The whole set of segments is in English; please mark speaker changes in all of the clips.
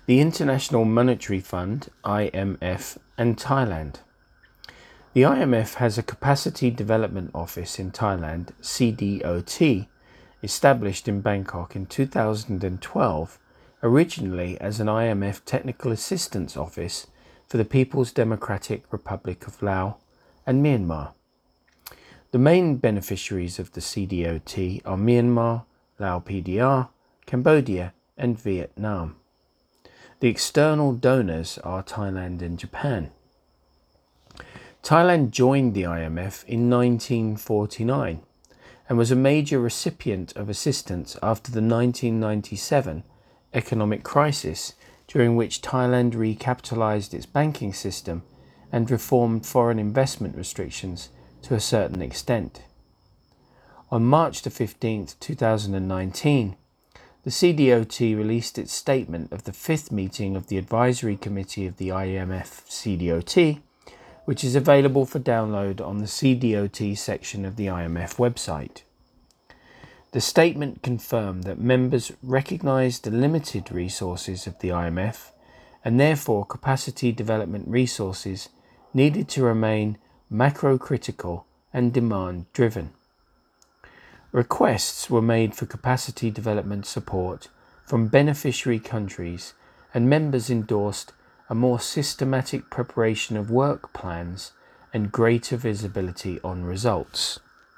Speaker 1: the International Monetary Fund, IMF, and Thailand. The IMF has a Capacity Development Office in Thailand, CDOT, established in Bangkok in 2012, originally as an IMF Technical Assistance Office for the People's Democratic Republic of Laos and Myanmar. The main beneficiaries of the CDOT are Myanmar, Laos PDR, Cambodia, and Vietnam. The external donors are Thailand and Japan. Thailand joined the IMF in 1949 and was a major recipient of assistance after the 1997 economic crisis, during which Thailand recapitalized its banking system and reformed foreign investment restrictions to a certain extent. On March 15, 2019, the CDOT released its statement of the fifth meeting of the Advisory Committee of the IMF CDOT, which is available for download on the CDOT section of the IMF website. The statement confirmed that members recognized the limited resources of the IMF and therefore capacity development resources needed to remain macro-critical and demand-driven. Requests were made for capacity development support from beneficiary countries, and members endorsed a more systematic preparation of work plans and greater visibility on results.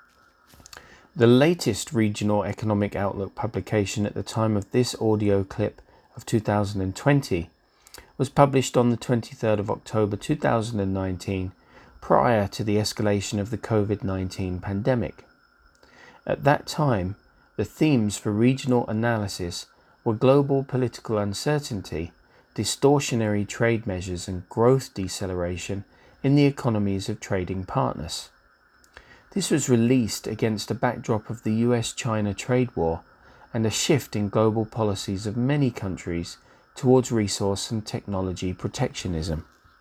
Speaker 1: The latest Regional Economic Outlook publication at the time of this audio clip of 2020 was published on the 23rd of October 2019, prior to the escalation of the COVID-19 pandemic. At that time, the themes for regional analysis were global political uncertainty, distortionary trade measures, and growth deceleration in the economies of trading partners. This was released against a backdrop of the US-China trade war and a shift in global policies of many countries towards resource and technology protectionism.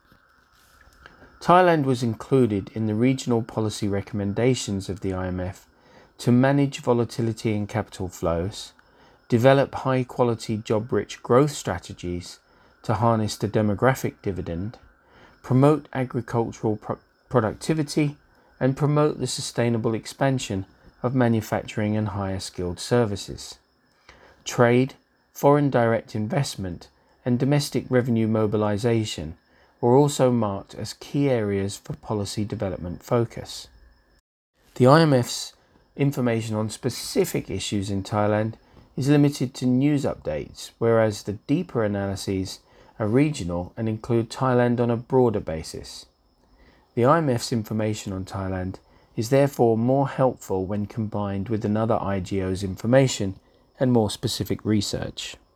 Speaker 1: Thailand was included in the regional policy recommendations of the IMF to manage volatility in capital flows, develop high-quality job-rich growth strategies to harness the demographic dividend, promote agricultural productivity, and promote the sustainable expansion of manufacturing and higher skilled services. Trade, foreign direct investment, and domestic revenue mobilization were also marked as key areas for policy development focus. The IMF's information on specific issues in Thailand is limited to news updates, whereas the deeper analyses are regional and include Thailand on a broader basis. The IMF's information on Thailand is therefore more helpful when combined with another IGO's information and more specific research.